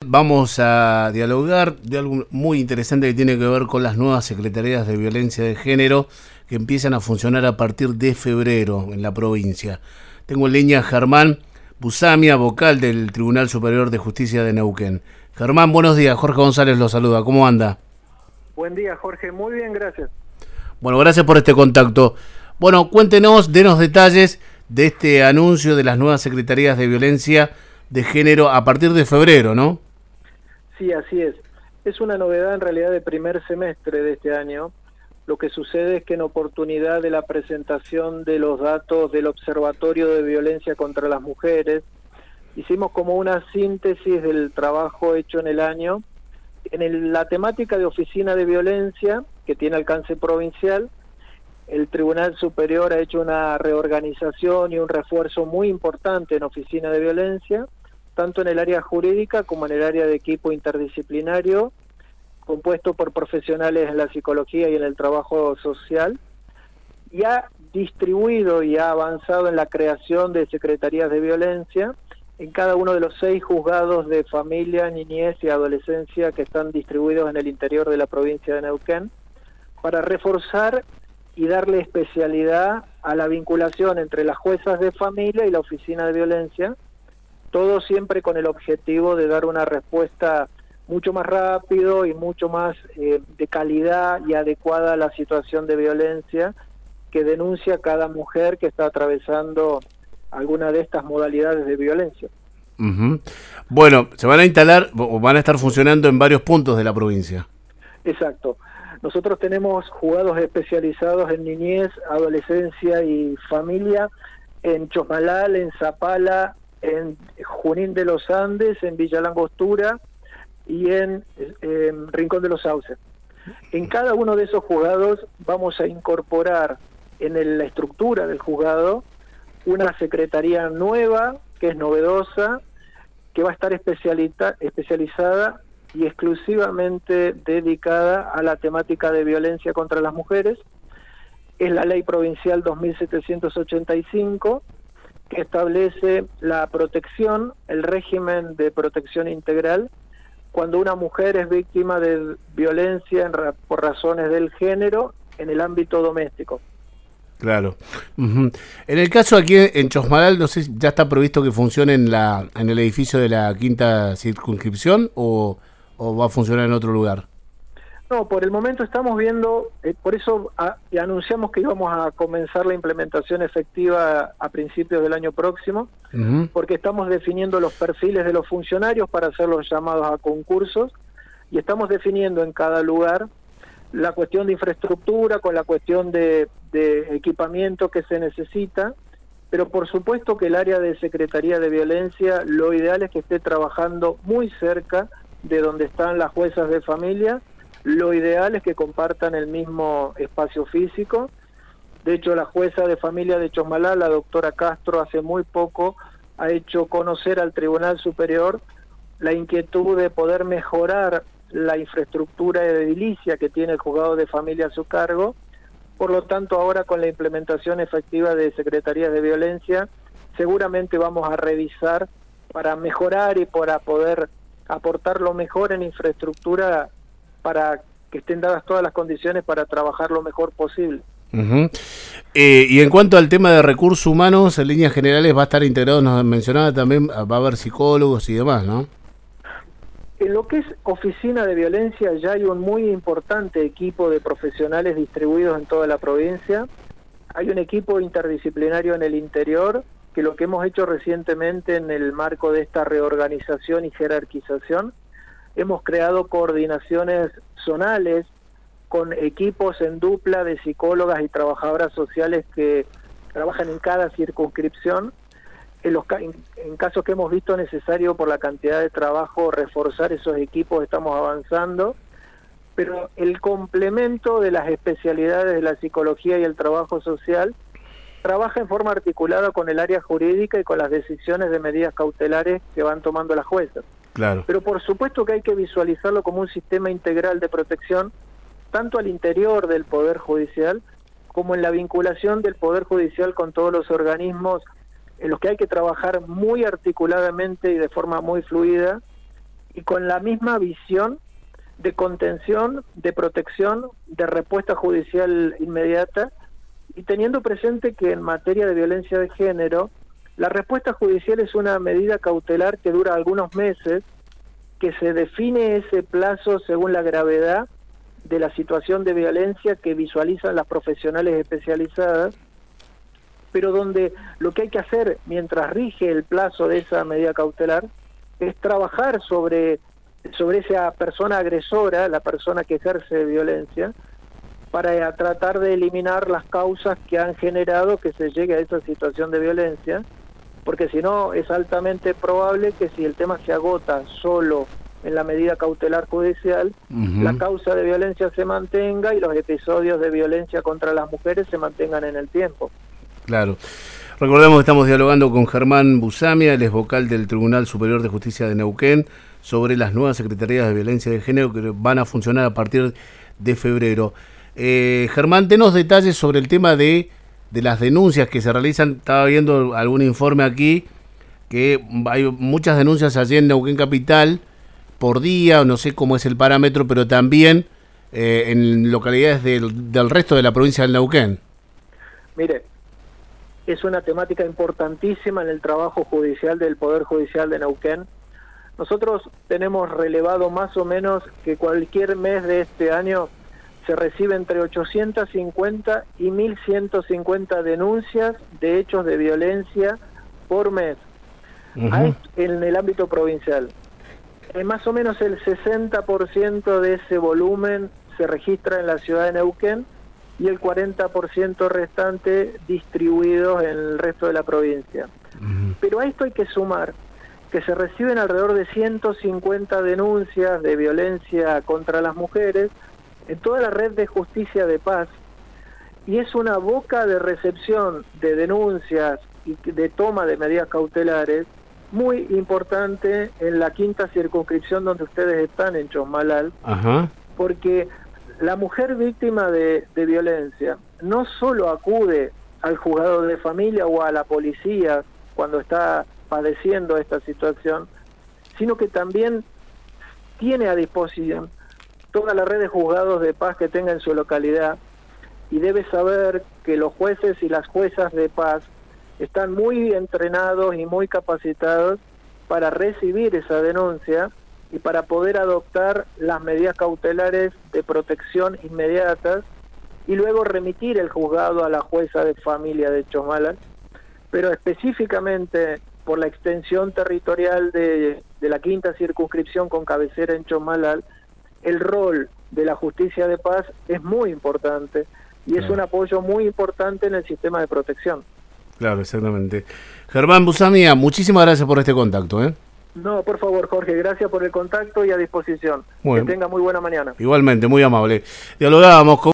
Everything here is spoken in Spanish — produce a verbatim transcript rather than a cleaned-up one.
vamos a dialogar de algo muy interesante que tiene que ver con las nuevas secretarías de violencia de género que empiezan a funcionar a partir de febrero en la provincia. Tengo en línea a Germán Busamia, vocal del Tribunal Superior de Justicia de Neuquén. Germán, buenos días. Jorge González lo saluda. ¿Cómo anda? Buen día, Jorge. Muy bien, gracias. Bueno, gracias por este contacto. Bueno, cuéntenos, denos detalles de este anuncio de las nuevas secretarías de violencia de género a partir de febrero, ¿no? Sí, así es. Es una novedad en realidad de primer semestre de este año. Lo que sucede es que en oportunidad de la presentación de los datos del Observatorio de Violencia contra las Mujeres, hicimos como una síntesis del trabajo hecho en el año. En el, la temática de oficina de violencia, que tiene alcance provincial, el Tribunal Superior ha hecho una reorganización y un refuerzo muy importante en oficina de violencia, tanto en el área jurídica como en el área de equipo interdisciplinario, compuesto por profesionales en la psicología y en el trabajo social, y ha distribuido y ha avanzado en la creación de secretarías de violencia en cada uno de los seis juzgados de familia, niñez y adolescencia que están distribuidos en el interior de la provincia de Neuquén, para reforzar y darle especialidad a la vinculación entre las juezas de familia y la oficina de violencia, todo siempre con el objetivo de dar una respuesta mucho más rápido y mucho más eh, de calidad y adecuada a la situación de violencia que denuncia cada mujer que está atravesando alguna de estas modalidades de violencia. Uh-huh. Bueno, se van a instalar o van a estar funcionando en varios puntos de la provincia. Exacto. Nosotros tenemos juzgados especializados en niñez, adolescencia y familia en Chosmalal, en Zapala, en Junín de los Andes, en Villa Langostura y en, en Rincón de los Sauces. En cada uno de esos juzgados vamos a incorporar en el, la estructura del juzgado una secretaría nueva, que es novedosa, que va a estar especializada y exclusivamente dedicada a la temática de violencia contra las mujeres. Es la Ley Provincial dos mil setecientos ochenta y cinco, que establece la protección, el régimen de protección integral, cuando una mujer es víctima de violencia en ra- por razones del género en el ámbito doméstico. Claro. Uh-huh. En el caso aquí en Chosmalal, no sé si ya está previsto que funcione en, la, en el edificio de la quinta circunscripción o, o va a funcionar en otro lugar. No, por el momento estamos viendo, eh, por eso a, y anunciamos que íbamos a comenzar la implementación efectiva a principios del año próximo, uh-huh. porque estamos definiendo los perfiles de los funcionarios para hacer los llamados a concursos y estamos definiendo en cada lugar la cuestión de infraestructura con la cuestión de, de equipamiento que se necesita, pero por supuesto que el área de Secretaría de Violencia, lo ideal es que esté trabajando muy cerca de donde están las juezas de familia. Lo ideal es que compartan el mismo espacio físico. De hecho, la jueza de familia de Chosmalal, la doctora Castro, hace muy poco ha hecho conocer al Tribunal Superior la inquietud de poder mejorar la infraestructura edilicia que tiene el juzgado de familia a su cargo. Por lo tanto, ahora con la implementación efectiva de secretarías de violencia, seguramente vamos a revisar para mejorar y para poder aportar lo mejor en infraestructura para que estén dadas todas las condiciones para trabajar lo mejor posible. Uh-huh. Eh, y en cuanto al tema de recursos humanos, en líneas generales va a estar integrado, nos mencionaba también, va a haber psicólogos y demás, ¿no? En lo que es oficina de violencia ya hay un muy importante equipo de profesionales distribuidos en toda la provincia. Hay un equipo interdisciplinario en el interior, que lo que hemos hecho recientemente en el marco de esta reorganización y jerarquización, hemos creado coordinaciones zonales con equipos en dupla de psicólogas y trabajadoras sociales que trabajan en cada circunscripción. En, los, en, en casos que hemos visto necesario por la cantidad de trabajo reforzar esos equipos, estamos avanzando, pero el complemento de las especialidades de la psicología y el trabajo social trabaja en forma articulada con el área jurídica y con las decisiones de medidas cautelares que van tomando las juezas. Claro. Pero por supuesto que hay que visualizarlo como un sistema integral de protección, tanto al interior del Poder Judicial, como en la vinculación del Poder Judicial con todos los organismos en los que hay que trabajar muy articuladamente y de forma muy fluida y con la misma visión de contención, de protección, de respuesta judicial inmediata, y teniendo presente que en materia de violencia de género, la respuesta judicial es una medida cautelar que dura algunos meses, que se define ese plazo según la gravedad de la situación de violencia que visualizan las profesionales especializadas, pero donde lo que hay que hacer mientras rige el plazo de esa medida cautelar es trabajar sobre, sobre esa persona agresora, la persona que ejerce violencia, para tratar de eliminar las causas que han generado que se llegue a esa situación de violencia, porque si no es altamente probable que si el tema se agota solo en la medida cautelar judicial, uh-huh. la causa de violencia se mantenga y los episodios de violencia contra las mujeres se mantengan en el tiempo. Claro. Recordemos que estamos dialogando con Germán Busamia, él es vocal del Tribunal Superior de Justicia de Neuquén, sobre las nuevas secretarías de violencia de género que van a funcionar a partir de febrero. Eh, Germán, denos detalles sobre el tema de, de las denuncias que se realizan. Estaba viendo algún informe aquí, que hay muchas denuncias allí en Neuquén Capital por día, no sé cómo es el parámetro, pero también eh, en localidades del, del resto de la provincia del Neuquén. Mire, es una temática importantísima en el trabajo judicial del Poder Judicial de Neuquén. Nosotros tenemos relevado más o menos que cualquier mes de este año se recibe entre ochocientas cincuenta y mil ciento cincuenta denuncias de hechos de violencia por mes, uh-huh. en el ámbito provincial. Eh, más o menos el sesenta por ciento de ese volumen se registra en la ciudad de Neuquén y el cuarenta por ciento restante distribuidos en el resto de la provincia. Uh-huh. Pero a esto hay que sumar que se reciben alrededor de ciento cincuenta denuncias de violencia contra las mujeres en toda la red de justicia de paz, y es una boca de recepción de denuncias y de toma de medidas cautelares muy importante en la quinta circunscripción donde ustedes están, en Chosmalal, uh-huh. porque la mujer víctima de, de violencia no solo acude al juzgado de familia o a la policía cuando está padeciendo esta situación, sino que también tiene a disposición toda la red de juzgados de paz que tenga en su localidad, y debe saber que los jueces y las juezas de paz están muy entrenados y muy capacitados para recibir esa denuncia y para poder adoptar las medidas cautelares de protección inmediatas y luego remitir el juzgado a la jueza de familia de Chosmalal, pero específicamente por la extensión territorial de, de la quinta circunscripción con cabecera en Chosmalal, el rol de la justicia de paz es muy importante y es claro. un apoyo muy importante en el sistema de protección. Claro, exactamente. Germán Busamia, muchísimas gracias por este contacto, ¿eh? No, por favor, Jorge, gracias por el contacto y a disposición. Muy que tenga muy buena mañana. Igualmente, muy amable. Dialogábamos con